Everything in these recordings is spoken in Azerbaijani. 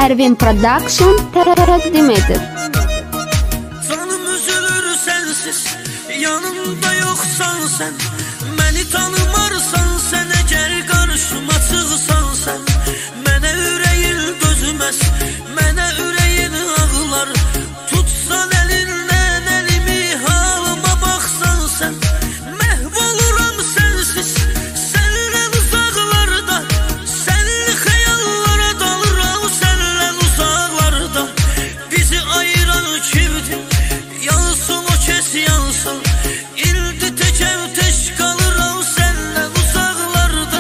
Ervin Production təqdim edir. Canım üzülür sensiz, yanımda yoksan sen. Məni tanımarsan sen, eğer karşıma çıksan sen. Mənə ürəyin dözməz, mənə ürəyin ağlar. Tutsan elindən elimi, halıma baxsan sen. Məhv oluram sensiz, səndən uzaqlarda. Sənli xəyallara dalıram, səndən uzaqlarda. Bizi ayıran kimdir? Yansın o kes yansın. İldi təkəv tək qalıram səndən uzaqlarda.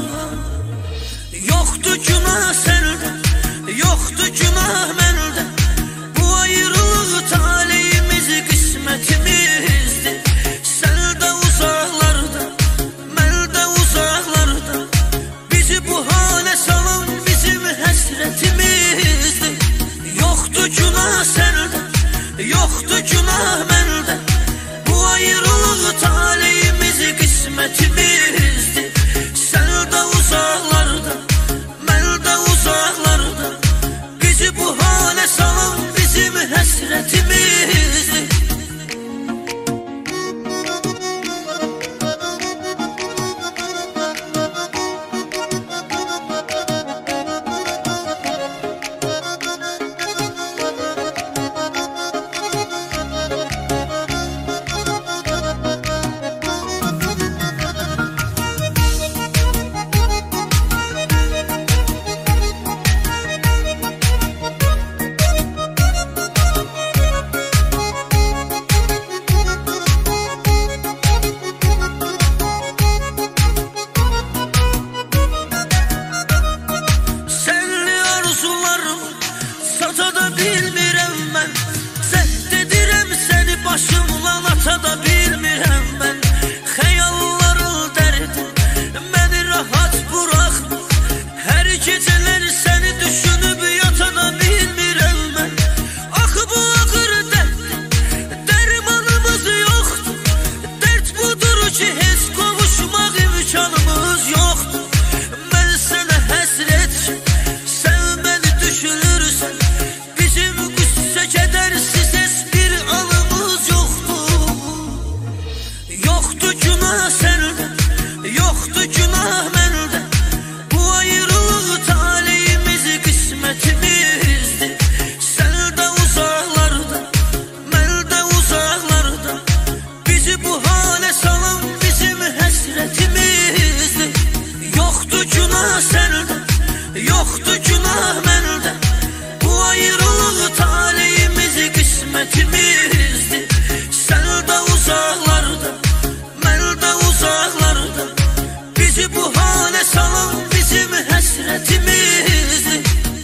Yoxdur günah səndə, yoxdur günah məndə. Bu ayrılıq taleyimiz, qismətimizdir. Sən də uzaqlarda, mən də uzaqlarda. Bizi bu halə salan bizim həsrətimizdir. Yoxdur günah səndə, yoxdur günah məndə. Bu ayrılıq taleyimiz, qismətimizdir. Sən də uzaqlarda, mən də uzaqlarda. Bizi bu halə salan bizim həsrətimizdir. Sənli arzularım sata da bilmirəm mən. Zəhd edirəm səni başımla ata da bilmirəm mən. Xəyalların dərdi məni rahat buraxma. Hər gecələr səni düşünüb yata da bilmirəm mən. Axı bu ağır dərd, dərmanımız yoxdur. Dərd budur ki heç qovuşmaq imkanımız yoxdur. Mən sənə həsrətçi, sən məni düşünürsən. Bizim qüssə kədərsiz heç bir anımız yoxdur. Yoxdur günah səndə, yoxdur günah məndə. Bu ayrılıq taleyimiz, qismətimizdir. Sən də uzaqlarda, mən də uzaqlarda. Bizi bu halə salan bizim həsrətimizdir. Yoxdur günah səndə, yoxdur günah məndə. Bu ayrılıq taleyimiz, qismətimizdir. Sən də uzaqlarda, mən də uzaqlarda. Bizi bu halə salan bizim həsrətimizdir.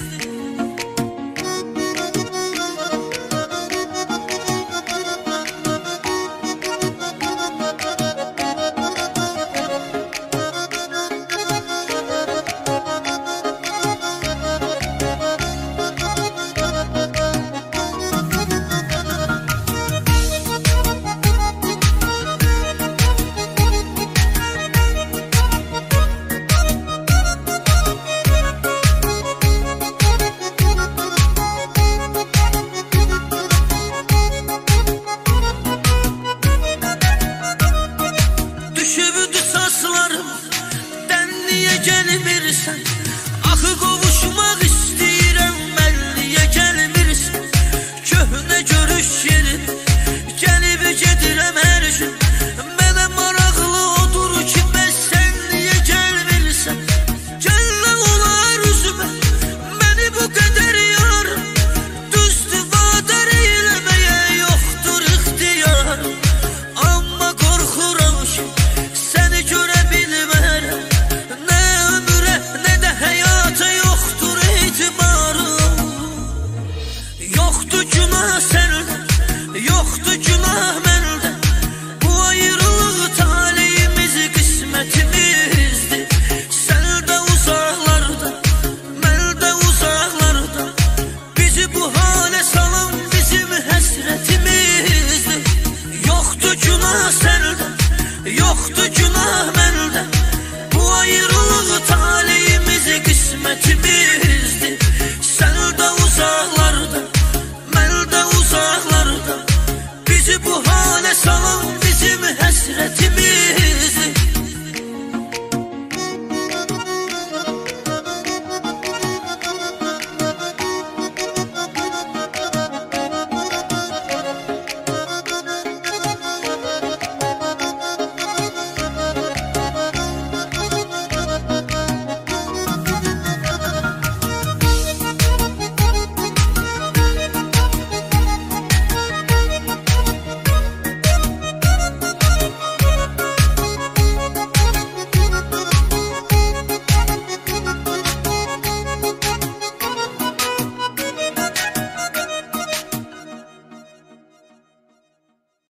Düşübdü saçlarım, dən niyə gəlmirsən? Axı qovuşmaq istəyirəm, mən niyə gəlmirsən? Köhnə görüş yerin, gəlib gedirəm hər gün. Mənə maraqlı odur ki, bəs sən niyə gəlmirsən? Gəllə olar üzümə, məni bu qədər yarım. Düzdür vadər eyləməyə yoxdur ixtiyarım. Amma qorxuram ki, səni görə bilmərəm. Nə ömrə, nə də həyata yoxdur etibarım. Yoxdur günah səndə, yoxdur günah məndə. Bu ayrılıq taleyimiz, qismətimizdir. Sən də uzaqlarda, mən də uzaqlarda. Bizi bu halə salan bizim həsrətimizdir. Yoxdur günah səndə, yoxdur günah məndə. Bu ayrılıq taleyimiz, qismətimizdir. Sən uzaqlarda, mən də uzaqlarda. Bizi bu hale salan bizim həsrətimiz.